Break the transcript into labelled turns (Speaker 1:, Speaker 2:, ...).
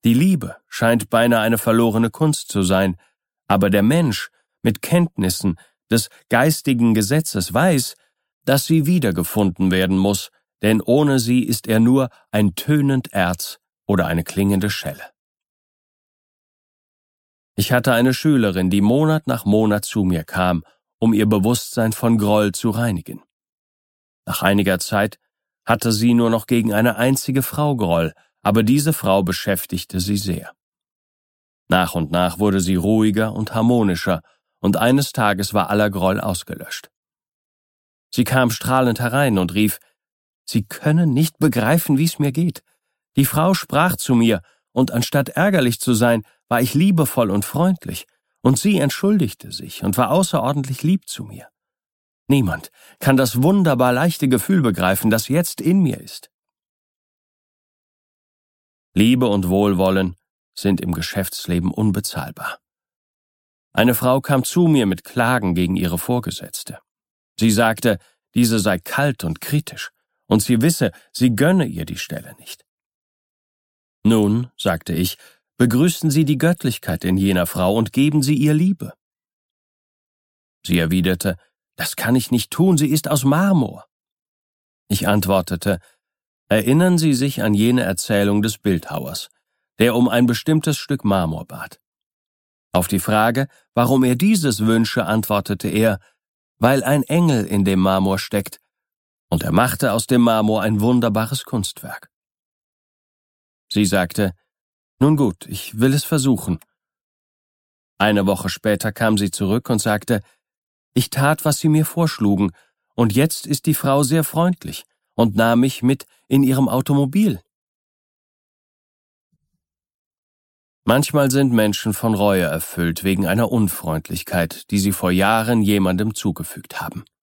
Speaker 1: Die Liebe scheint beinahe eine verlorene Kunst zu sein, aber der Mensch mit Kenntnissen des geistigen Gesetzes weiß, dass sie wiedergefunden werden muss, denn ohne sie ist er nur ein tönend Erz oder eine klingende Schelle. Ich hatte eine Schülerin, die Monat nach Monat zu mir kam, um ihr Bewusstsein von Groll zu reinigen. Nach einiger Zeit hatte sie nur noch gegen eine einzige Frau Groll, aber diese Frau beschäftigte sie sehr. Nach und nach wurde sie ruhiger und harmonischer, und eines Tages war aller Groll ausgelöscht. Sie kam strahlend herein und rief: »Sie können nicht begreifen, wie es mir geht. Die Frau sprach zu mir, und anstatt ärgerlich zu sein, war ich liebevoll und freundlich, und sie entschuldigte sich und war außerordentlich lieb zu mir. Niemand kann das wunderbar leichte Gefühl begreifen, das jetzt in mir ist.« Liebe und Wohlwollen sind im Geschäftsleben unbezahlbar. Eine Frau kam zu mir mit Klagen gegen ihre Vorgesetzte. Sie sagte, diese sei kalt und kritisch, und sie wisse, sie gönne ihr die Stelle nicht. »Nun«, sagte ich, »begrüßen Sie die Göttlichkeit in jener Frau und geben Sie ihr Liebe.« Sie erwiderte, »Das kann ich nicht tun, sie ist aus Marmor.« Ich antwortete, »Erinnern Sie sich an jene Erzählung des Bildhauers, der um ein bestimmtes Stück Marmor bat. Auf die Frage, warum er dieses wünsche, antwortete er, weil ein Engel in dem Marmor steckt, und er machte aus dem Marmor ein wunderbares Kunstwerk.« Sie sagte, »Nun gut, ich will es versuchen.« Eine Woche später kam sie zurück und sagte, »Ich tat, was Sie mir vorschlugen, und jetzt ist die Frau sehr freundlich und nahm mich mit in ihrem Automobil.« Manchmal sind Menschen von Reue erfüllt wegen einer Unfreundlichkeit, die sie vor Jahren jemandem zugefügt haben.